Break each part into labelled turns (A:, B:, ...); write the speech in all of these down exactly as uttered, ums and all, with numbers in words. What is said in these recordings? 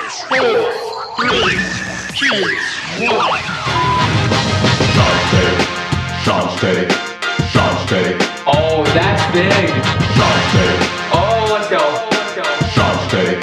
A: four, three, two, one.
B: Sean State, Sean State, Sean State.
C: Oh, that's big.
B: Sean State,
C: Oh, let's go. Let's go.
B: Sean State.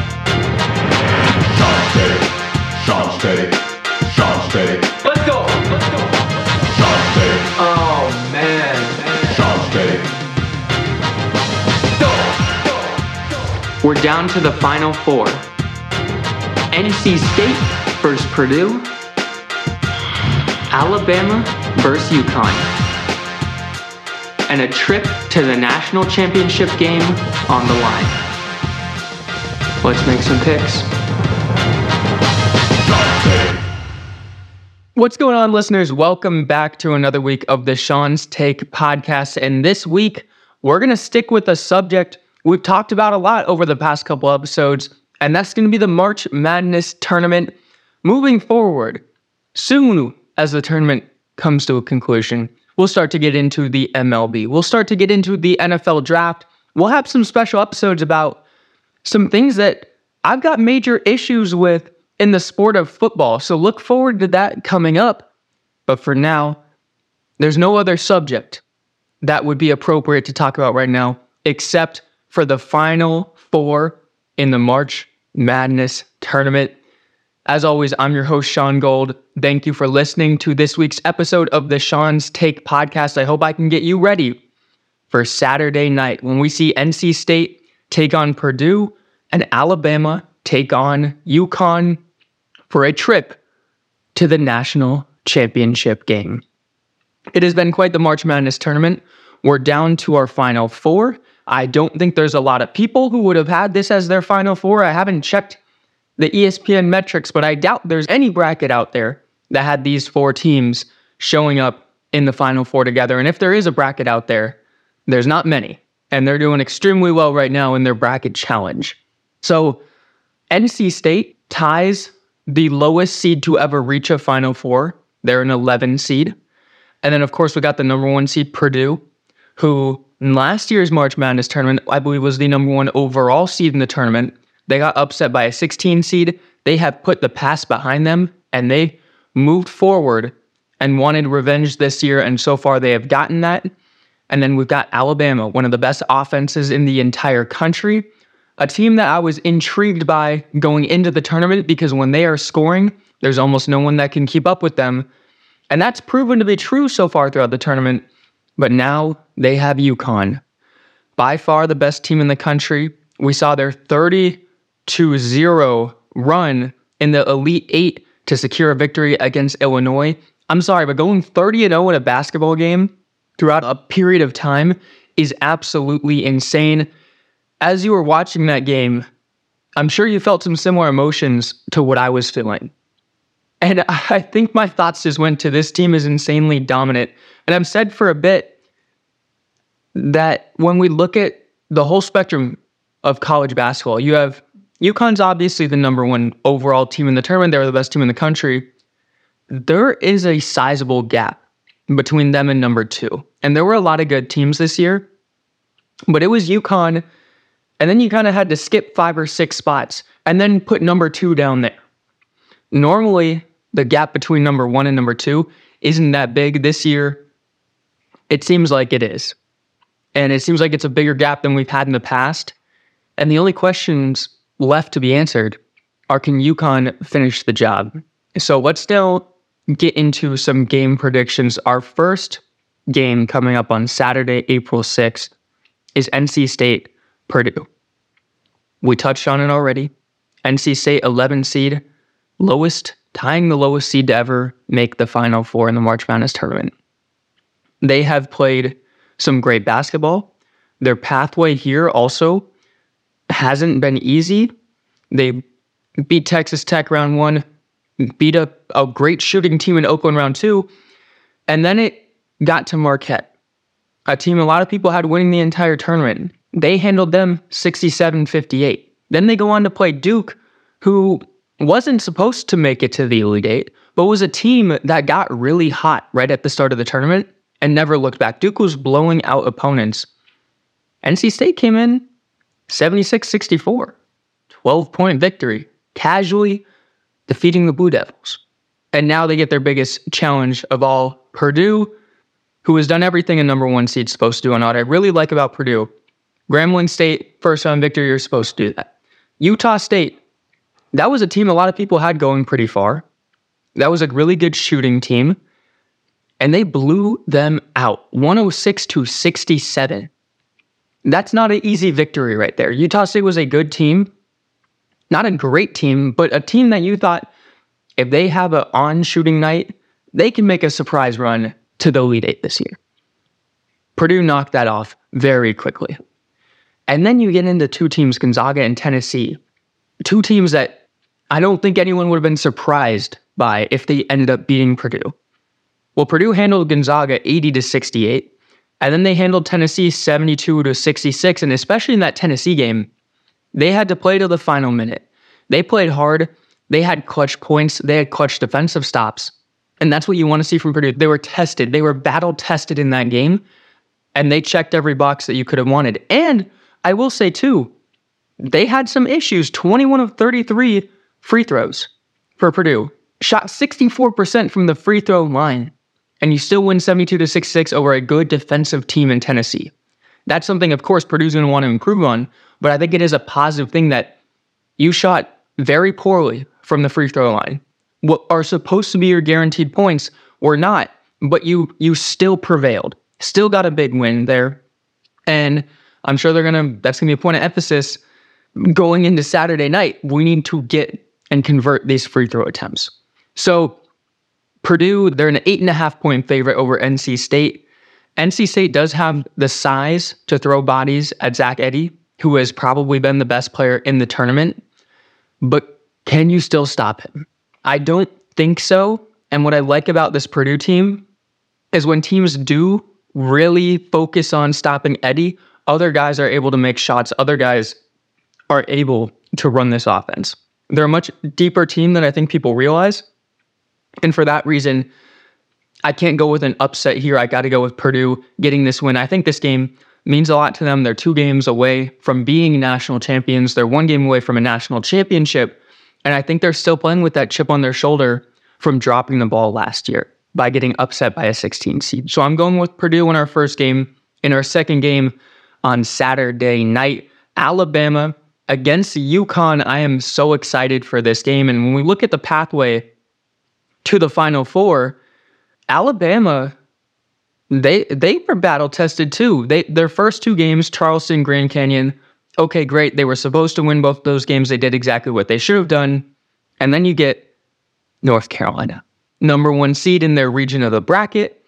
B: Sean State, Sean State, Sean State.
C: Let's go. Let's go.
B: Sean State,
C: Oh, man. man.
B: Sean State.
C: We're down to the final four. N C State versus Purdue. Alabama versus UConn. And a trip to the national championship game on the line. Let's make some picks.
B: Sean State.
C: What's going on, listeners? Welcome back to another week of the Sean's Take podcast. And this week, we're going to stick with a subject we've talked about a lot over the past couple episodes, and that's going to be the March Madness tournament moving forward. Soon, as the tournament comes to a conclusion, we'll start to get into the M L B. We'll start to get into the N F L draft. We'll have some special episodes about some things that I've got major issues with in the sport of football. So look forward to that coming up. But for now, there's no other subject that would be appropriate to talk about right now except for the final four in the March Madness tournament. As always, I'm your host, Sean Gold. Thank you for listening to this week's episode of the Sean's Take podcast. I hope I can get you ready for Saturday night when we see N C State take on Purdue and Alabama take on UConn for a trip to the national championship game. It has been quite the March Madness tournament. We're down to our final four. I don't think there's a lot of people who would have had this as their final four. I haven't checked the E S P N metrics, but I doubt there's any bracket out there that had these four teams showing up in the final four together. And if there is a bracket out there, there's not many. And they're doing extremely well right now in their bracket challenge. So N C State ties the lowest seed to ever reach a final four. They're an eleven seed. And then, of course, we got the number one seed, Purdue, who in last year's March Madness tournament, I believe, was the number one overall seed in the tournament. They got upset by a sixteen seed. They have put the past behind them, and they moved forward and wanted revenge this year, and so far they have gotten that. And then we've got Alabama, one of the best offenses in the entire country, a team that I was intrigued by going into the tournament because when they are scoring, there's almost no one that can keep up with them. And that's proven to be true so far throughout the tournament. But now they have UConn, by far the best team in the country. We saw their thirty to zero run in the Elite Eight to secure a victory against Illinois. I'm sorry, but going thirty and oh in a basketball game throughout a period of time is absolutely insane. As you were watching that game, I'm sure you felt some similar emotions to what I was feeling. And I think my thoughts just went to this team is insanely dominant. And I've said for a bit that when we look at the whole spectrum of college basketball, you have UConn's obviously the number one overall team in the tournament. They're the best team in the country. There is a sizable gap between them and number two. And there were a lot of good teams this year, but it was UConn. And then you kind of had to skip five or six spots and then put number two down there. Normally, the gap between number one and number two isn't that big. This year, it seems like it is. And it seems like it's a bigger gap than we've had in the past. And the only questions left to be answered are, can UConn finish the job? So let's now get into some game predictions. Our first game coming up on Saturday, April sixth, is N C State, Purdue. We touched on it already. N C State, eleven seed, lowest, tying the lowest seed to ever make the Final Four in the March Madness tournament. They have played some great basketball. Their pathway here also hasn't been easy. They beat Texas Tech round one, beat up a great shooting team in Oakland round two, and then it got to Marquette, a team a lot of people had winning the entire tournament. They handled them sixty-seven fifty-eight. Then they go on to play Duke, who wasn't supposed to make it to the Elite Eight, but was a team that got really hot right at the start of the tournament and never looked back. Duke was blowing out opponents. N C State came in seventy-six sixty-four, twelve-point victory casually defeating the Blue Devils. And now they get their biggest challenge of all, Purdue, who has done everything a number one seed's supposed to do. And what I really like about Purdue, Grambling State, first round victory, you're supposed to do that. Utah State, that was a team a lot of people had going pretty far. That was a really good shooting team. And they blew them out, one oh six to sixty-seven. That's not an easy victory right there. Utah State was a good team. Not a great team, but a team that you thought, if they have an on-shooting night, they can make a surprise run to the Elite Eight this year. Purdue knocked that off very quickly. And then you get into two teams, Gonzaga and Tennessee. Two teams that I don't think anyone would have been surprised by if they ended up beating Purdue. Well, Purdue handled Gonzaga eighty to sixty-eight, and then they handled Tennessee seventy-two to sixty-six, and especially in that Tennessee game, they had to play to the final minute. They played hard. They had clutch points. They had clutch defensive stops. And that's what you want to see from Purdue. They were tested. They were battle-tested in that game, and they checked every box that you could have wanted. And I will say, too, they had some issues. twenty-one of thirty-three free throws for Purdue. Shot sixty-four percent from the free throw line, and you still win seventy-two to sixty-six over a good defensive team in Tennessee. That's something, of course, Purdue's going to want to improve on, but I think it is a positive thing that you shot very poorly from the free throw line. What are supposed to be your guaranteed points were not, but you you still prevailed. Still got a big win there. And I'm sure they're going to, that's going to be a point of emphasis going into Saturday night. We need to get and convert these free throw attempts. So Purdue, they're an eight and a half point favorite over N C State. N C State does have the size to throw bodies at Zach Edey, who has probably been the best player in the tournament. But can you still stop him? I don't think so. And what I like about this Purdue team is when teams do really focus on stopping Edey, other guys are able to make shots. Other guys are able to run this offense. They're a much deeper team than I think people realize. And for that reason, I can't go with an upset here. I got to go with Purdue getting this win. I think this game means a lot to them. They're two games away from being national champions. They're one game away from a national championship. And I think they're still playing with that chip on their shoulder from dropping the ball last year by getting upset by a sixteen seed. So I'm going with Purdue in our first game. In our second game on Saturday night, Alabama against UConn. I am so excited for this game. And when we look at the pathway to the Final Four, Alabama, they they were battle tested too. They their first two games, Charleston, Grand Canyon. Okay, great. They were supposed to win both those games. They did exactly what they should have done. And then you get North Carolina, number one seed in their region of the bracket,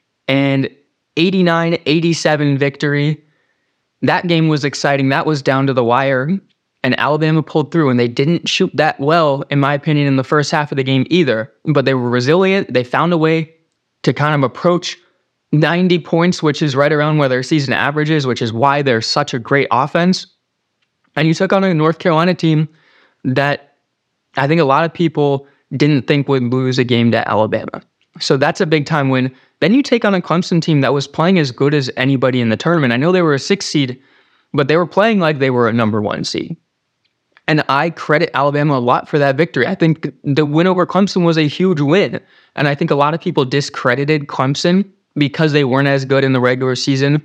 C: and eighty-nine eighty-seven victory. That game was exciting. That was down to the wire, and Alabama pulled through, and they didn't shoot that well, in my opinion, in the first half of the game either. But they were resilient. They found a way to kind of approach ninety points, which is right around where their season average is, which is why they're such a great offense. And you took on a North Carolina team that I think a lot of people didn't think would lose a game to Alabama. So that's a big time win. Then you take on a Clemson team that was playing as good as anybody in the tournament. I know they were a six seed, but they were playing like they were a number one seed. And I credit Alabama a lot for that victory. I think the win over Clemson was a huge win. And I think a lot of people discredited Clemson because they weren't as good in the regular season.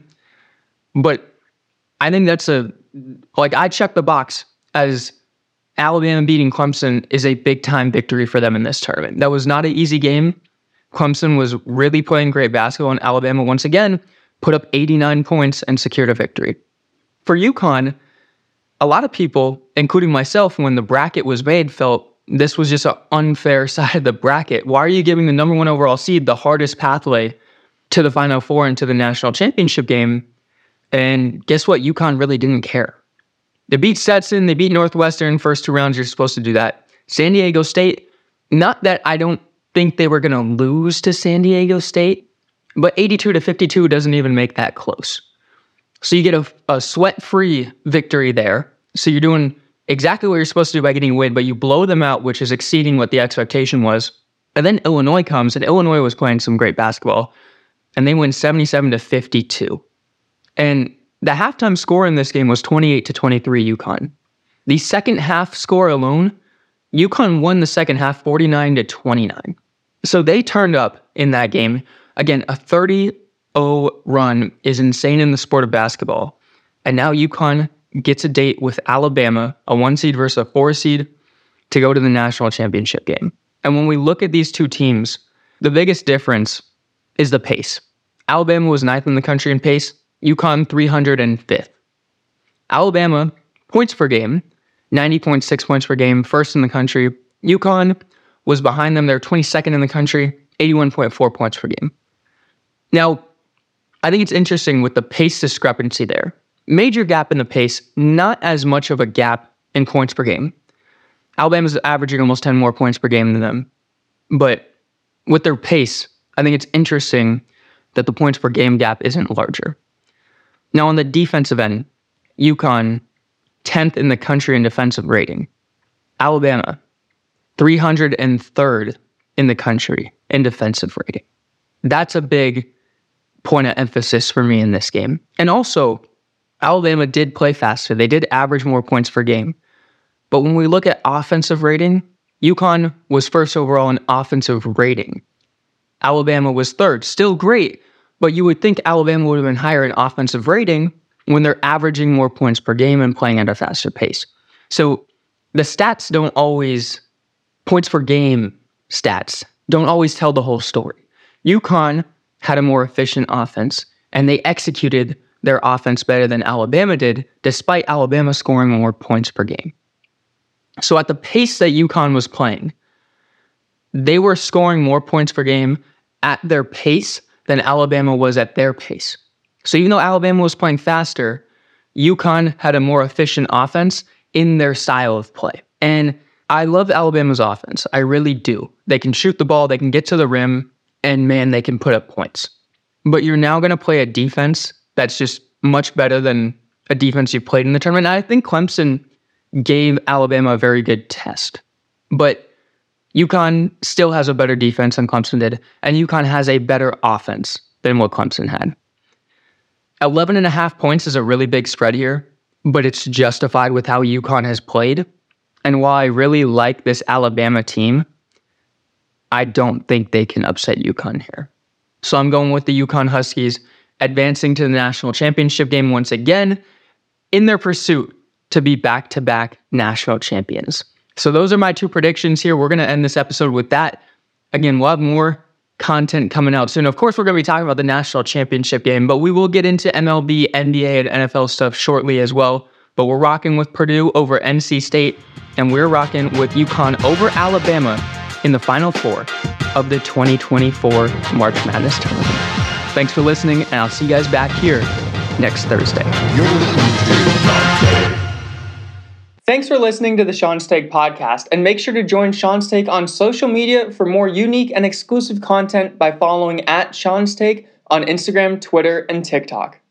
C: But I think that's a, like I check the box as Alabama beating Clemson is a big time victory for them in this tournament. That was not an easy game. Clemson was really playing great basketball, and Alabama once again put up eighty-nine points and secured a victory. For UConn, a lot of people, including myself, when the bracket was made, felt this was just an unfair side of the bracket. Why are you giving the number one overall seed the hardest pathway to the Final Four and to the national championship game? And guess what? UConn really didn't care. They beat Stetson. They beat Northwestern. First two rounds, you're supposed to do that. San Diego State, not that I don't think they were going to lose to San Diego State, but eighty-two to fifty-two doesn't even make that close. So you get a, a sweat-free victory there. So you're doing exactly what you're supposed to do by getting a win, but you blow them out, which is exceeding what the expectation was. And then Illinois comes, and Illinois was playing some great basketball, and they win seventy-seven to fifty-two. And the halftime score in this game was twenty-eight to twenty-three UConn. The second half score alone UConn won the second half forty-nine to twenty-nine. So they turned up in that game. Again, a thirty oh run is insane in the sport of basketball. And now UConn gets a date with Alabama, a one seed versus a four seed, to go to the national championship game. And when we look at these two teams, the biggest difference is the pace. Alabama was ninth in the country in pace, UConn three hundred fifth. Alabama, points per game, ninety point six points per game, first in the country. UConn was behind them. They're twenty-second in the country, eighty-one point four points per game. Now, I think it's interesting with the pace discrepancy there. Major gap in the pace, not as much of a gap in points per game. Alabama's averaging almost ten more points per game than them. But with their pace, I think it's interesting that the points per game gap isn't larger. Now, on the defensive end, UConn, tenth in the country in defensive rating. Alabama, three hundred third in the country in defensive rating. That's a big point of emphasis for me in this game. And also, Alabama did play faster. They did average more points per game. But when we look at offensive rating, UConn was first overall in offensive rating. Alabama was third. Still great, but you would think Alabama would have been higher in offensive rating when they're averaging more points per game and playing at a faster pace. So the stats don't always, points per game stats, don't always tell the whole story. UConn had a more efficient offense, and they executed their offense better than Alabama did, despite Alabama scoring more points per game. So at the pace that UConn was playing, they were scoring more points per game at their pace than Alabama was at their pace. So even though Alabama was playing faster, UConn had a more efficient offense in their style of play. And I love Alabama's offense. I really do. They can shoot the ball, they can get to the rim, and man, they can put up points. But you're now going to play a defense that's just much better than a defense you've played in the tournament. And I think Clemson gave Alabama a very good test. But UConn still has a better defense than Clemson did, and UConn has a better offense than what Clemson had. eleven and a half points is a really big spread here, but it's justified with how UConn has played. And while I really like this Alabama team, I don't think they can upset UConn here. So I'm going with the UConn Huskies advancing to the national championship game once again in their pursuit to be back-to-back national champions. So those are my two predictions here. We're going to end this episode with that. Again, we'll have more content coming out soon. Of course, we're going to be talking about the national championship game, but we will get into M L B, N B A, and N F L stuff shortly as well. But we're rocking with Purdue over N C State, and we're rocking with UConn over Alabama in the Final Four of the twenty twenty-four March Madness Tournament. Thanks for listening, and I'll see you guys back here next Thursday.
B: You're listening to Sean's Take.
C: Thanks for listening to the Sean's Take podcast, and make sure to join Sean's Take on social media for more unique and exclusive content by following at Sean's Take on Instagram, Twitter, and TikTok.